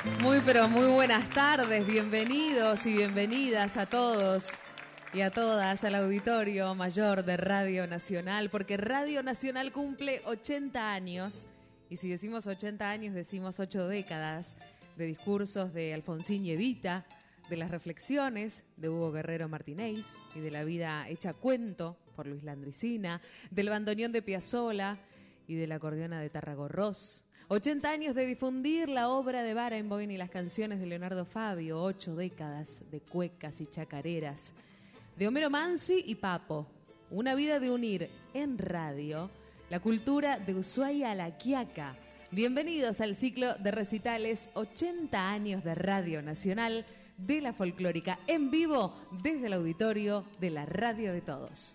Muy pero muy buenas tardes, bienvenidos y bienvenidas a todos y a todas al auditorio mayor de Radio Nacional, porque Radio Nacional cumple 80 años, y si decimos 80 años decimos 8 décadas de discursos de Alfonsín y Evita, de las reflexiones de Hugo Guerrero Martínez y de la vida hecha cuento por Luis Landricina, del bandoneón de Piazzolla y de la acordeona de Tarragorros. 80 años de difundir la obra de Barenboim y las canciones de Leonardo Fabio, 8 décadas de cuecas y chacareras, de Homero Mansi y Papo, una vida de unir en radio la cultura de Ushuaia a La Quiaca. Bienvenidos al ciclo de recitales 80 años de Radio Nacional de la Folclórica, en vivo desde el auditorio de la Radio de Todos.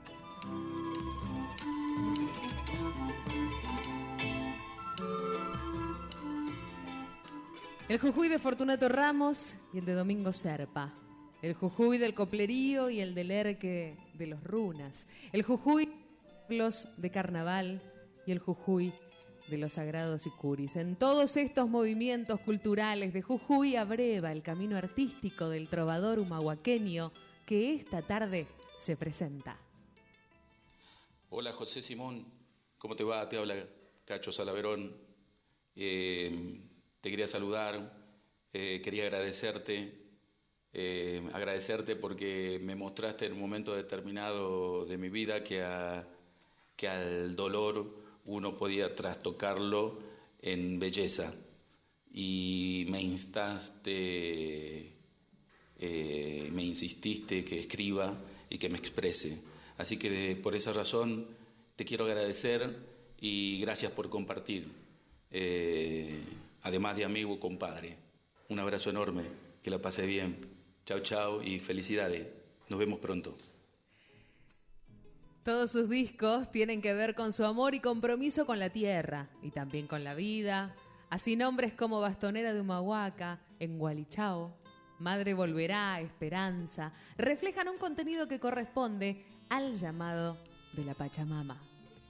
El Jujuy de Fortunato Ramos y el de Domingo Serpa. El Jujuy del coplerío y el del erque de los runas. El Jujuy de carnaval y el Jujuy de los sagrados icuris. En todos estos movimientos culturales de Jujuy abreva el camino artístico del trovador humahuaqueño que esta tarde se presenta. Hola José Simón, ¿cómo te va? Te habla Cacho Salaverón. Te quería saludar, quería agradecerte porque me mostraste en un momento determinado de mi vida que al dolor uno podía trastocarlo en belleza, y me insististe que escriba y que me exprese. Así que por esa razón te quiero agradecer y gracias por compartir. Además de amigo, compadre. Un abrazo enorme, que la pase bien. Chao, chao y felicidades. Nos vemos pronto. Todos sus discos tienen que ver con su amor y compromiso con la tierra y también con la vida. Así nombres como Bastonera de Humahuaca, En Gualichao, Madre Volverá, Esperanza, reflejan un contenido que corresponde al llamado de la Pachamama.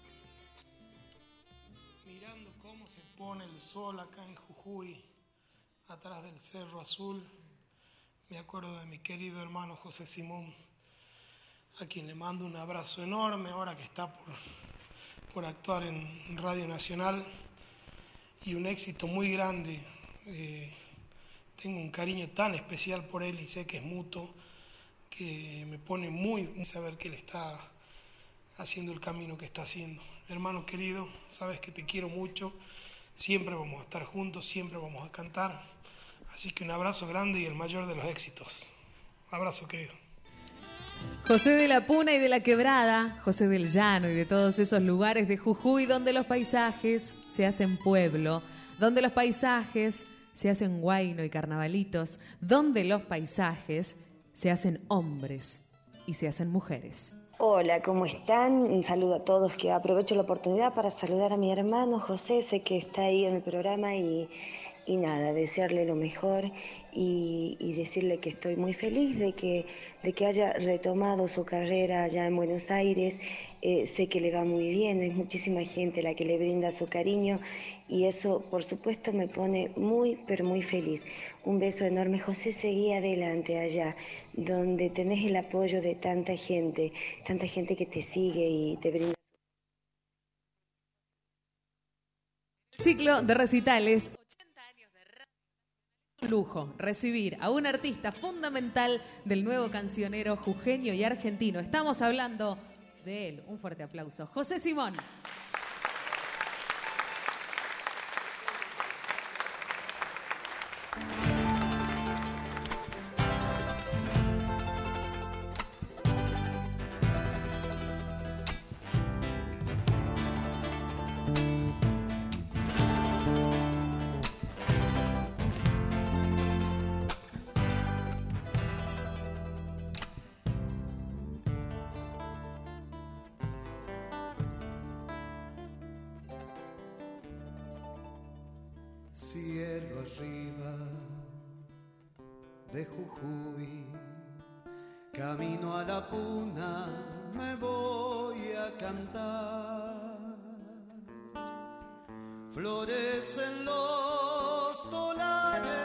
Mirando cómo se pone el sol acá en Jujuy, atrás del Cerro Azul, me acuerdo de mi querido hermano José Simón, a quien le mando un abrazo enorme ahora que está por actuar en Radio Nacional, y un éxito muy grande. Tengo un cariño tan especial por él y sé que es mutuo, que me pone muy saber que él está haciendo el camino que está haciendo. Hermano querido, sabes que te quiero mucho, siempre vamos a estar juntos, siempre vamos a cantar, así que un abrazo grande y el mayor de los éxitos. Abrazo querido. José de la Puna y de la Quebrada, José del Llano y de todos esos lugares de Jujuy donde los paisajes se hacen pueblo, donde los paisajes se hacen huayno y carnavalitos, donde los paisajes se hacen hombres y se hacen mujeres. Hola, ¿cómo están? Un saludo a todos, que aprovecho la oportunidad para saludar a mi hermano José, sé que está ahí en el programa y nada, desearle lo mejor y decirle que estoy muy feliz de que haya retomado su carrera allá en Buenos Aires. Sé que le va muy bien, es muchísima gente la que le brinda su cariño y eso por supuesto me pone muy pero muy feliz. Un beso enorme, José, seguí adelante allá donde tenés el apoyo de tanta gente que te sigue y te brinda. Ciclo de recitales 80 años de radio. Un lujo recibir a un artista fundamental del nuevo cancionero jujeño y argentino. Estamos hablando de él. Un fuerte aplauso. José Simón. Cielo arriba de Jujuy, camino a la puna, me voy a cantar. Florecen los dólares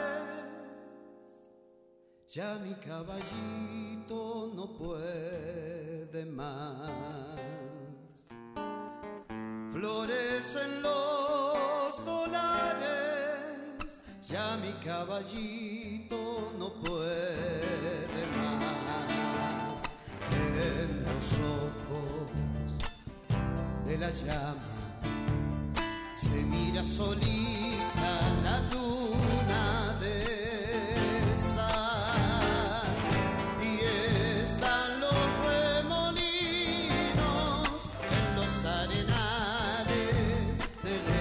ya mi caballito no puede más. Florecen los dólares, ya mi caballito no puede más. En los ojos de la llama se mira solita la luna de sal y están los remolinos en los arenales de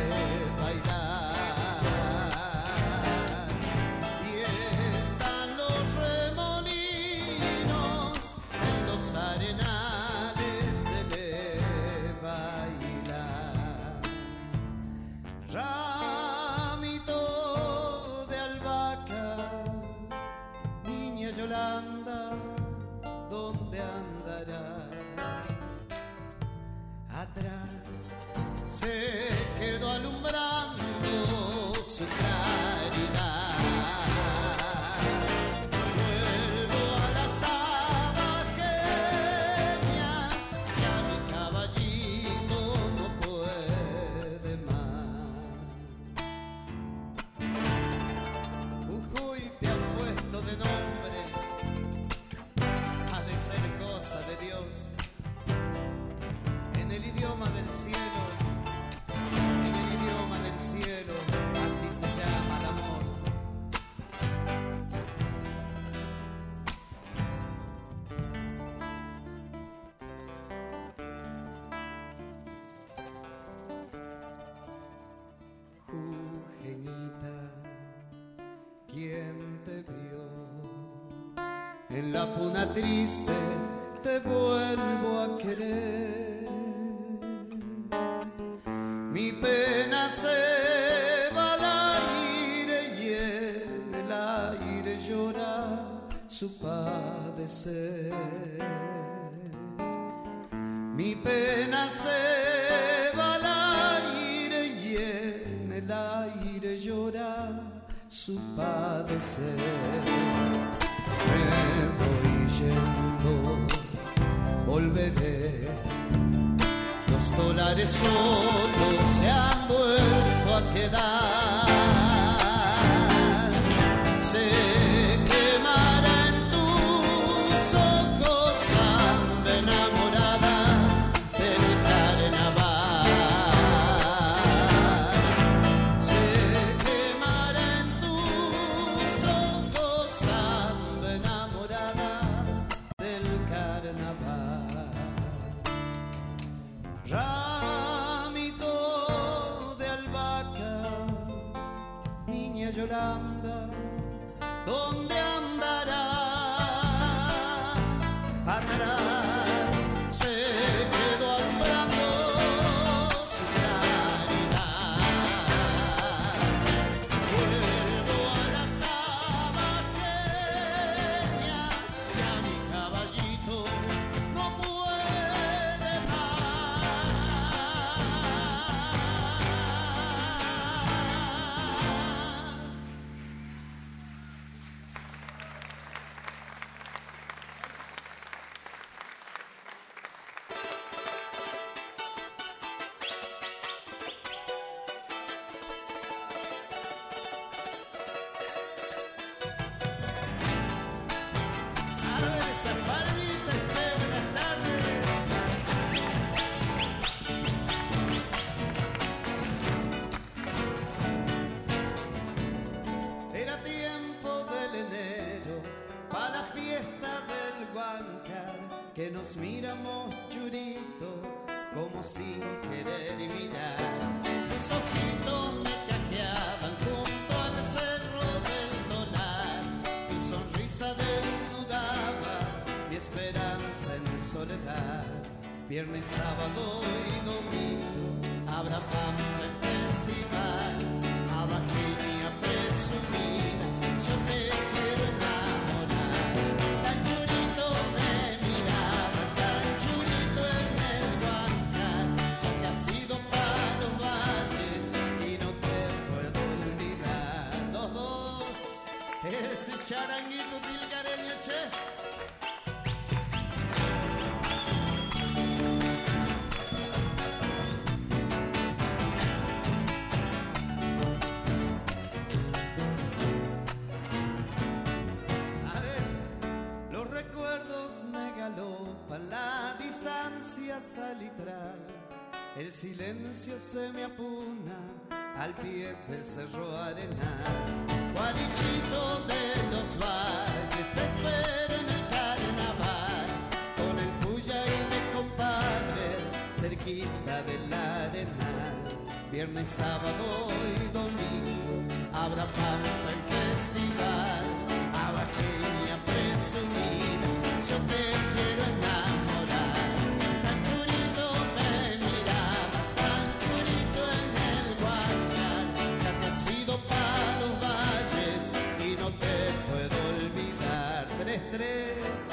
bailar. Y están los remolinos en los arenales de bailar. Ramito de albahaca, niña Yolanda, ¿dónde andarás? Atrás se quedó alumbrando su claridad. Vuelvo a las abajeñas, ya mi caballito no puede más. Jujuy te han puesto de nombre, ha de ser cosa de Dios. En el idioma del cielo, en el idioma del cielo, así se llama el amor. Jujeñita, ¿quién te vio? En la puna triste te vuelvo a querer. Mi pena se va al aire y en el aire llora su padecer. Mi pena se va al aire y en el aire llora su padecer. Me voy yendo, volveré. Los dólares solos se han vuelto a quedar. Se quemará en tus ojos sangre enamorada del carnaval. Se quemará en tus ojos sangre enamorada del carnaval. Ramito de albahaca, niña Yolanda, ¿dónde andarás? Atrás se quedó alumbrando su claridad. Vuelvo a las abajeñas, ya mi caballito no puede más. A ver esas barbitas, che, buenas tardes. Era tiempo del enero, pa' la fiesta del Huáncar, que nos miramos churito, como sin querer y mirar. Tus ojitos me cajeaban junto al cerro del Dolar, tu sonrisa desnudaba mi esperanza en soledad. Viernes, sábado y domingo habrá pampa en festival. Abajeña presumida, yo te quiero enamorar. Tan churito me mirabas, tan churito en el Huáncar, ya que has ido para los valles y no te puedo olvidar. Los dos, ese charanguito tilcaré. brisa salitral, el silencio se me apuna al pie del cerro Arenal. Guarichito de los valles, te espero en el carnaval, con el puya y mi compadre, cerquita del Arenal. Viernes, sábado y domingo, habrá pampa en festival. Abajeña presumida, yo te quiero enamorar. Tan churito me mirabas, tan churito en el Guayar. Ya te has ido para los valles y no te puedo olvidar. 3-3.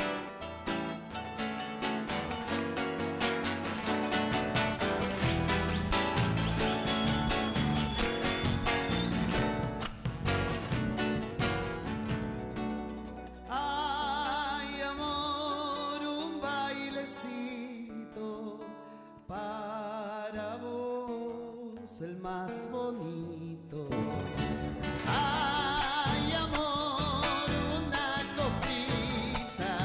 El más bonito. Ay, amor, una copita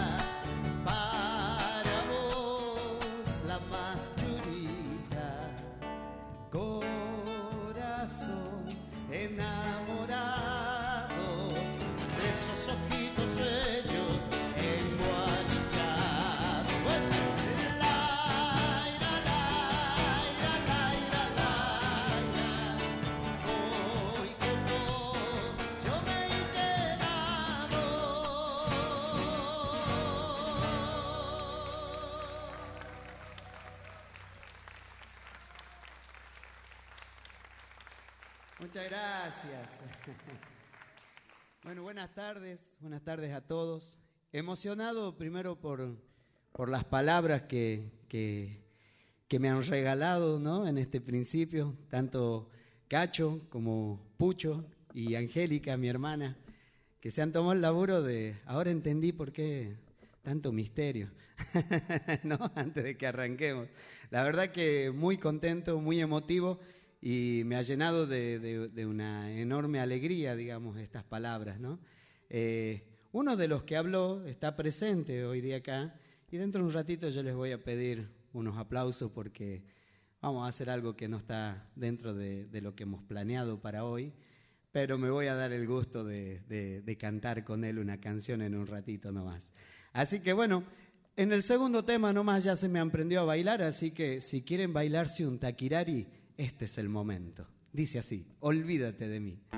para vos, la más churita. Corazón enamorado de esos ojitos bellos engualichados. Bueno. Muchas gracias. Bueno, buenas tardes a todos. Emocionado primero por las palabras que me han regalado, ¿no? En este principio, tanto Cacho como Pucho y Angélica, mi hermana, que se han tomado el laburo de... Ahora entendí por qué tanto misterio, ¿no? Antes de que arranquemos. La verdad que muy contento, muy emotivo. Y me ha llenado de una enorme alegría, digamos, estas palabras, ¿no? Uno de los que habló está presente hoy día acá y dentro de un ratito yo les voy a pedir unos aplausos porque vamos a hacer algo que no está dentro de lo que hemos planeado para hoy, pero me voy a dar el gusto de cantar con él una canción en un ratito nomás. Así que bueno, en el segundo tema nomás ya se me aprendió a bailar, así que si quieren bailarse un taquirari, este es el momento. Dice así: olvídate de mí.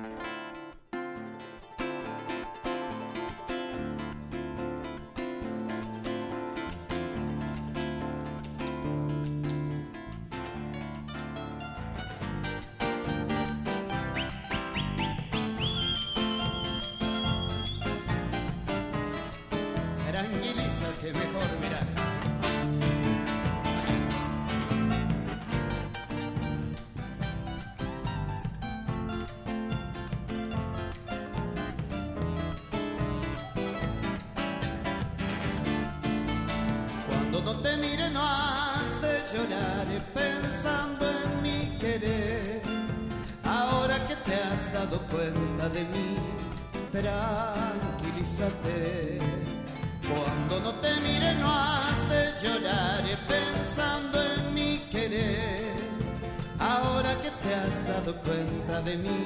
Tranquilízate mejor, mira. No te mire, no has de llorar pensando en mi querer. Ahora que te has dado cuenta de mí, tranquilízate. Cuando no te mire, no has de llorar pensando en mi querer. Ahora que te has dado cuenta de mí,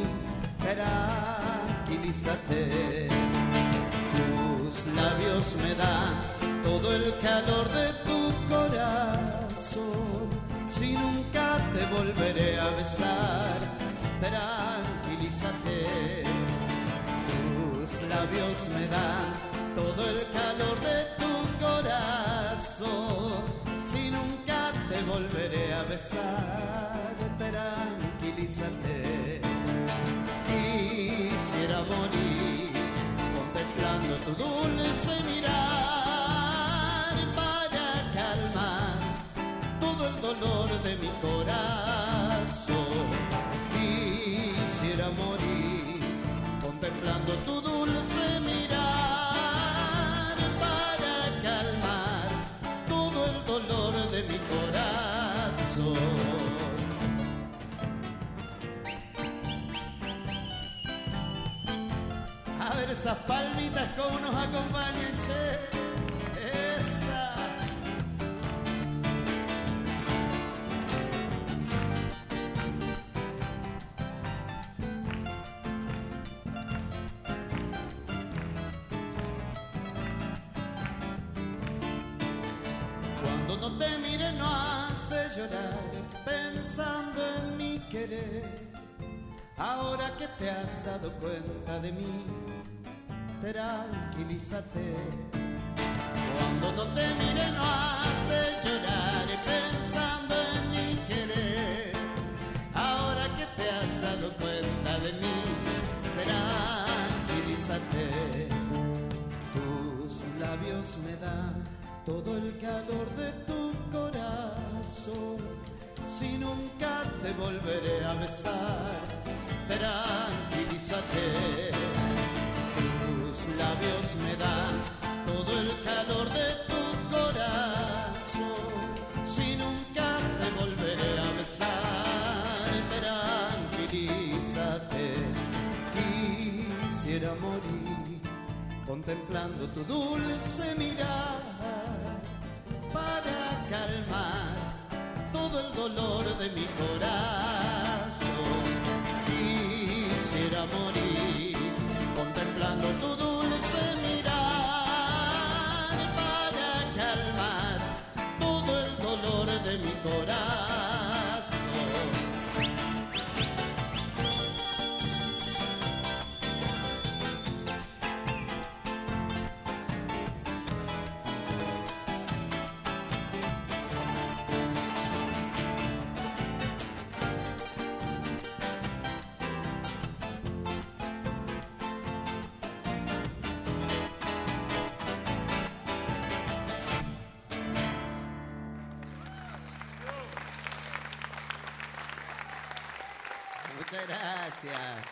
tranquilízate. Tus labios me dan todo el calor de tu corazón. Si nunca te volveré a besar, tranquilízate. Tus labios me dan todo el calor de tu corazón. Si nunca te volveré a besar, tranquilízate. Quisiera morir contemplando tu dulce mirar para calmar todo el dolor de mi corazón. Quisiera morir contemplando tu dulce mirar para calmar todo el dolor de mi corazón. A ver esas palmitas como nos acompañan, che. Esa. llorar pensando en mi querer. Ahora que te has dado cuenta de mí, tranquilízate. Cuando no te mire no has de llorar pensando en mi querer. Ahora que te has dado cuenta de mí, tranquilízate. Tus labios me dan todo el calor de tu corazón. Si nunca te volveré a besar, tranquilízate. Tus labios me dan todo el calor de tu corazón. Si nunca te volveré a besar, tranquilízate. Quisiera morir contemplando tu dulce mirar para calmar todo el dolor de mi corazón. Quisiera morir contemplando tu dulce mirar para calmar todo el dolor de mi corazón. Muchas gracias.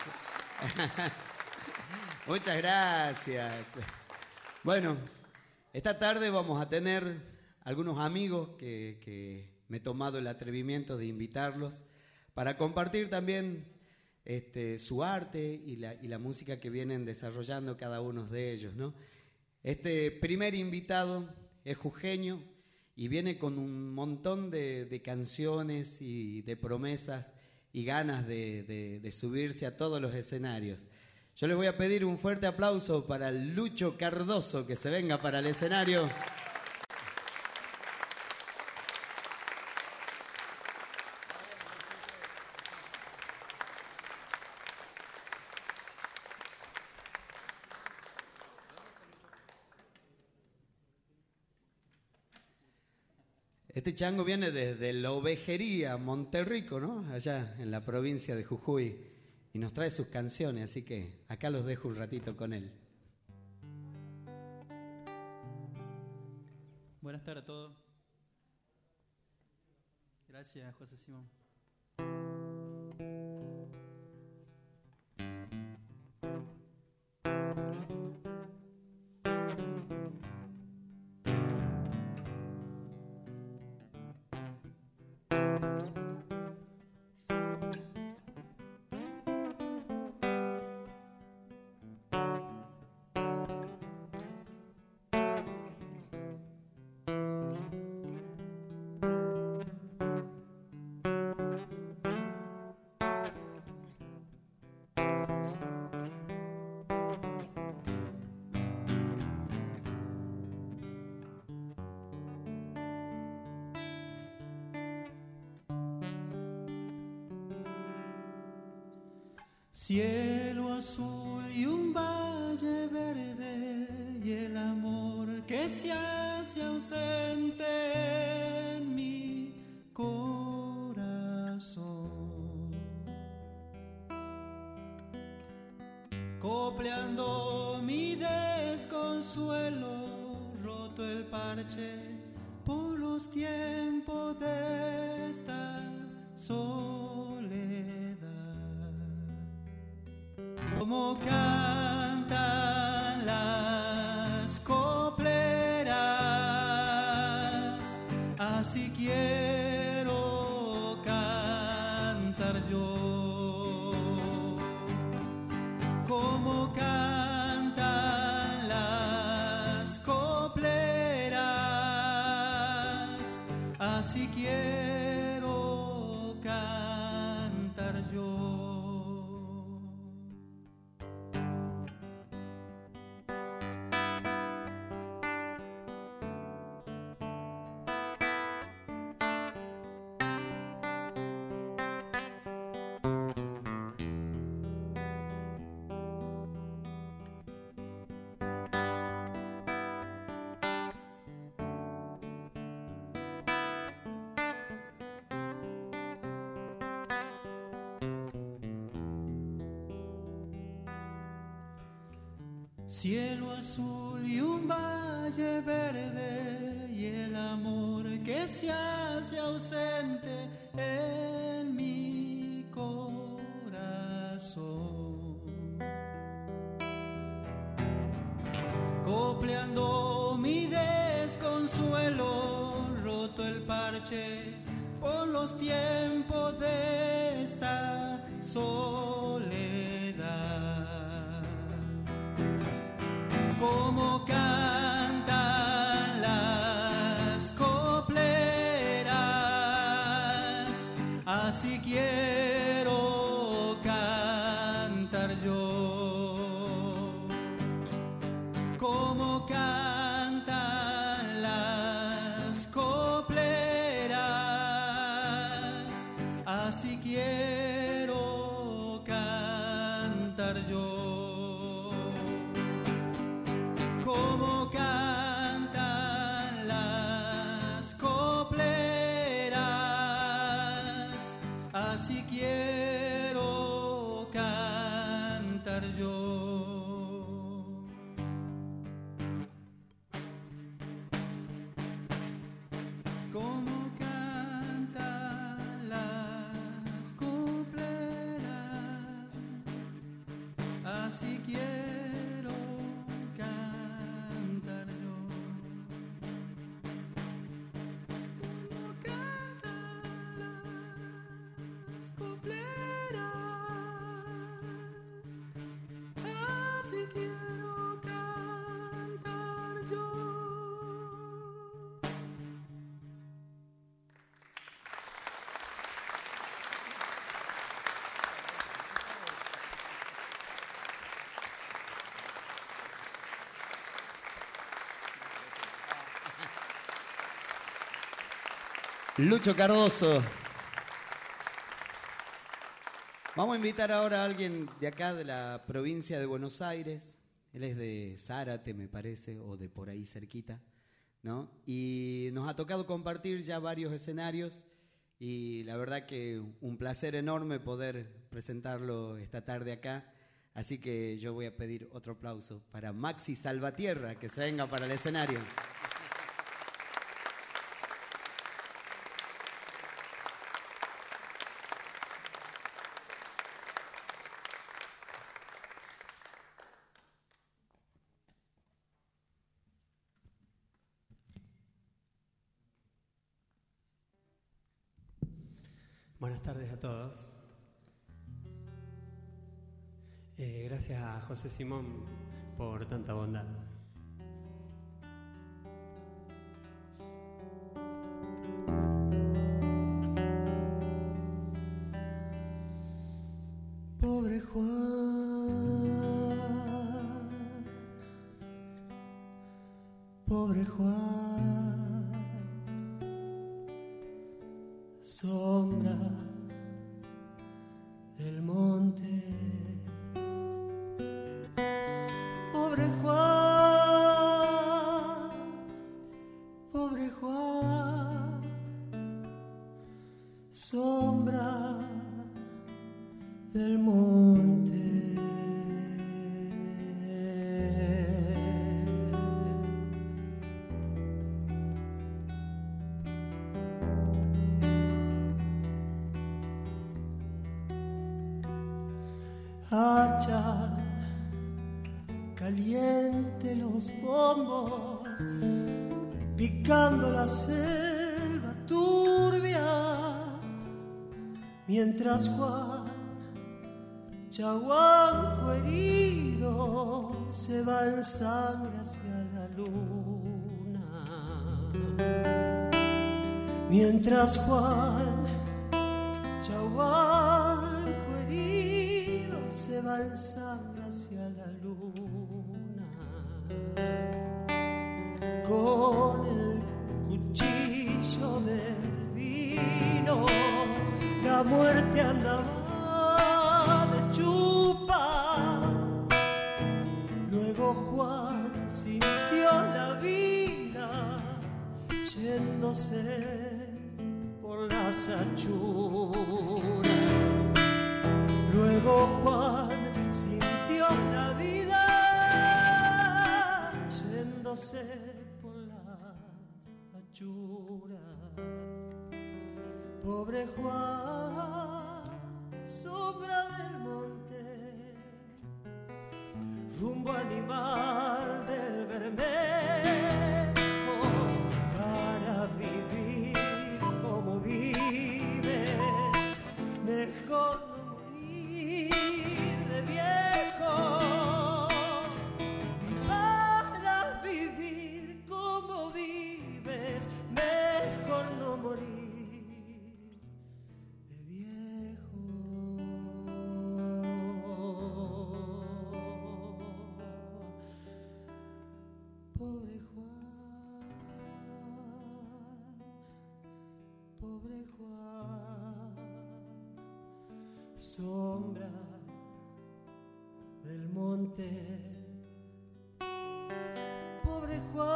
Muchas gracias. Bueno, esta tarde vamos a tener algunos amigos que me he tomado el atrevimiento de invitarlos para compartir también su arte y la música que vienen desarrollando cada uno de ellos, ¿no? Este primer invitado es jujeño y viene con un montón de canciones y de promesas y ganas de subirse a todos los escenarios. Yo les voy a pedir un fuerte aplauso para Lucho Cardoso, que se venga para el escenario. Este chango viene desde la ovejería Monterrico, ¿no? Allá en la provincia de Jujuy, y nos trae sus canciones, así que acá los dejo un ratito con él. Buenas tardes a todos. Gracias, José Simón. Cielo azul y un valle verde y el amor que se hace ausente en mi corazón. Copleando mi desconsuelo, roto el parche por los tiempos de esta soledad. Como cantan las copleras, así quiero cantar yo. Como cantan las copleras, así quiero cantar yo. cielo azul y un valle verde y el amor que se hace ausente en mi corazón. Copleando mi desconsuelo, roto el parche por los tiempos de esta soledad. Como cantan las copleras, así quiero cantar yo. Como cantan las copleras, así quiero cantar yo. Como cantan las copleras, así quiero cantar yo. Como cantan las copleras, así quiero cantar yo. Como cantan las copleras, así quiero cantar yo. Lucho Cardoso. Vamos a invitar ahora a alguien de acá, de la provincia de Buenos Aires. Él es de Zárate, me parece, o de por ahí cerquita, ¿no? Y nos ha tocado compartir ya varios escenarios y la verdad que un placer enorme poder presentarlo esta tarde acá. Así que yo voy a pedir otro aplauso para Maxi Salvatierra, que se venga para el escenario. Buenas tardes a todos. Gracias a José Simón por tanta bondad. Pobre Juan, pobre Juan, sombra del monte. Pobre Juan, pobre Juan, sombra del monte. Hacha caliente los bombos, picando la selva turbia, mientras Juan, chaguanco herido, se va en sangre hacia la luna. Mientras Juan, chaguanco herido, se va en sangre hacia la luna. Con el cuchillo del vino, la muerte andaba de chupa. Luego Juan sintió la vida yéndose por las achuras. Luego Juan sintió la vida rumbo animal del Bermejo, para vivir como vives, mejor no morir de viejo. Para vivir como vives, mejor no morir. Pobre Juan, pobre Juan, sombra del monte. Pobre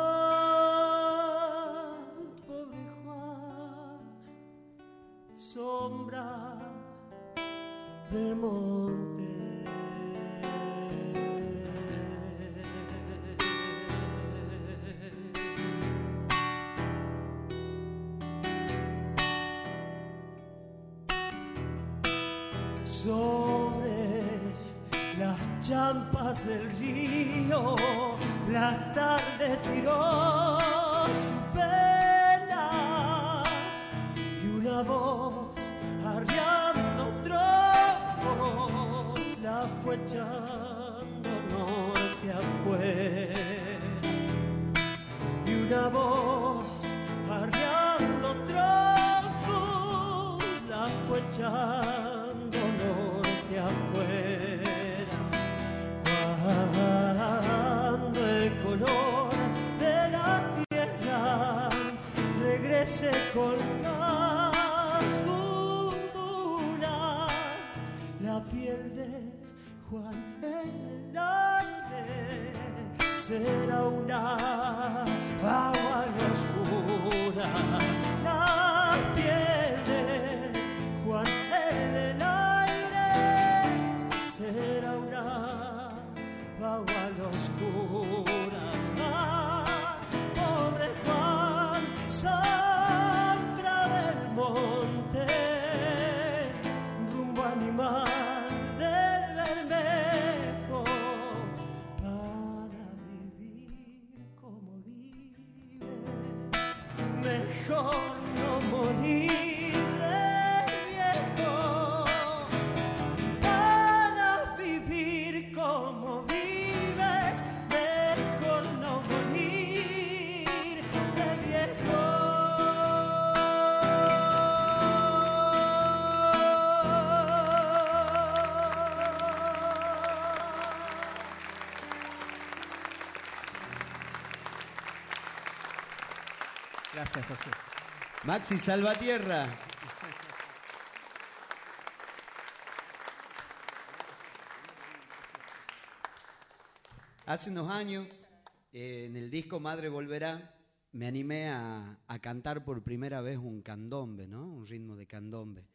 Juan, sombra del monte. Sobre las champas del río, la tarde tiró su pena y una voz arriando troncos la fue echando norte afuera. Y una voz arriando troncos la fue echando norte afuera. Cuando el color de la tierra regrese con las bombunas, la piel de Juan en el aire será una agua oscura. La piel de Juan en el aire será una agua oscura. Pobre Juan, sombra del monte, rumbo animal del Bermejo, para vivir como vive, mejor no morir. Gracias, José. Maxi Salvatierra. Hace unos años, en el disco Madre Volverá, me animé a cantar por primera vez un candombe, ¿no? Un ritmo de candombe.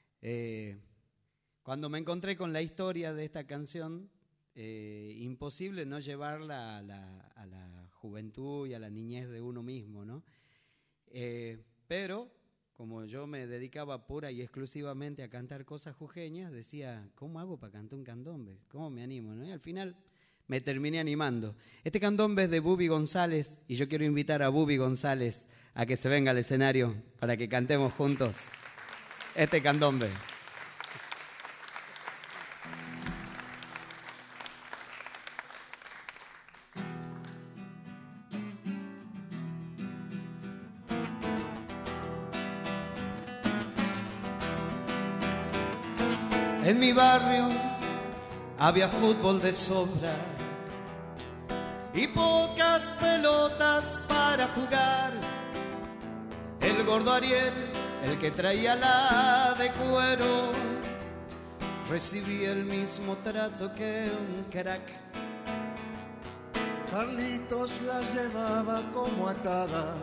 Cuando me encontré con la historia de esta canción, imposible no llevarla a la juventud y a la niñez de uno mismo, ¿no? Pero como yo me dedicaba pura y exclusivamente a cantar cosas jujeñas, decía, ¿cómo hago para cantar un candombe? ¿Cómo me animo, no? Y al final me terminé animando. Este candombe es de Bubi González y yo quiero invitar a Bubi González a que se venga al escenario para que cantemos juntos este candombe. En mi barrio había fútbol de sobra y pocas pelotas para jugar. El gordo Ariel, el que traía la de cuero, recibía el mismo trato que un crack. Carlitos la llevaba como atada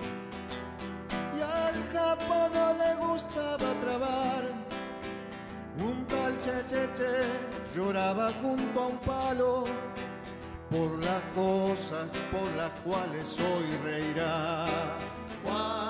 y al capo no le gustaba trabar. Un tal Checheche lloraba junto a un palo por las cosas por las cuales hoy reirá.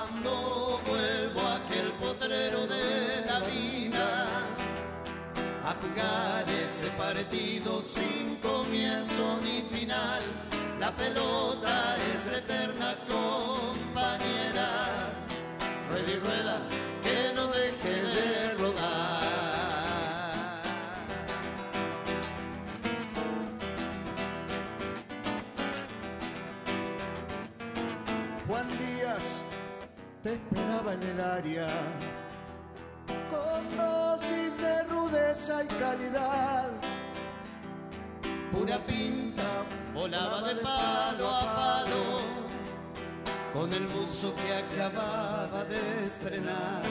Cuando vuelvo a aquel potrero de la vida, a jugar ese partido sin comienzo ni final. La pelota es la eterna compañera, rueda y rueda que no deje de rodar. Juan Díaz te esperaba en el área, con dosis de rudeza y calidad. Pura pinta, volaba de palo a palo, con el buzo que acababa de estrenar.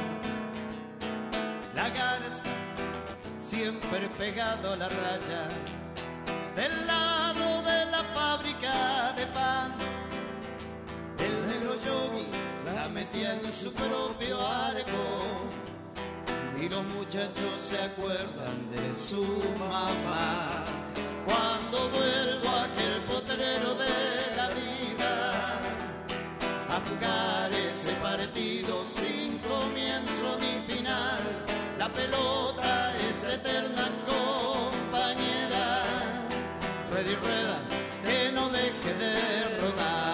La Garza, siempre pegado a la raya, del lado de la fábrica de pan. El negro Yogi la metía en su propio arco, y los muchachos se acuerdan de su mamá. Cuando vuelvo a aquel potrero de la vida, a jugar ese partido sin comienzo ni final, la pelota es la eterna compañera, rueda y rueda que no deje de rodar.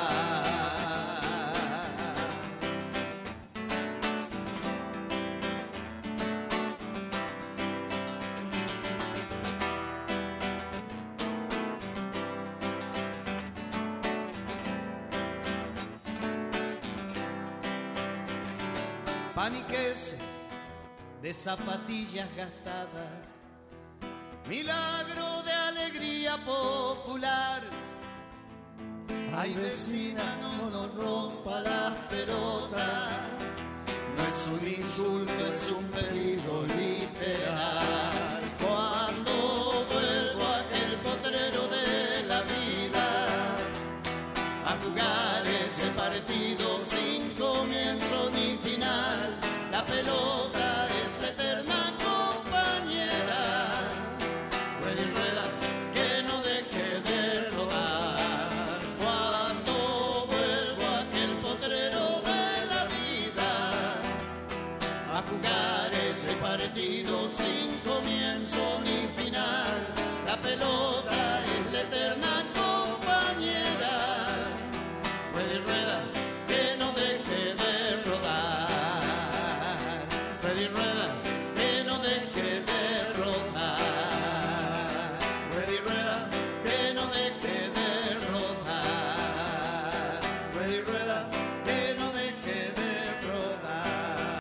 Pan y queso de zapatillas gastadas, milagro de alegría popular. Ay, vecina, no nos rompa las pelotas, no es un insulto, es un pedido literal.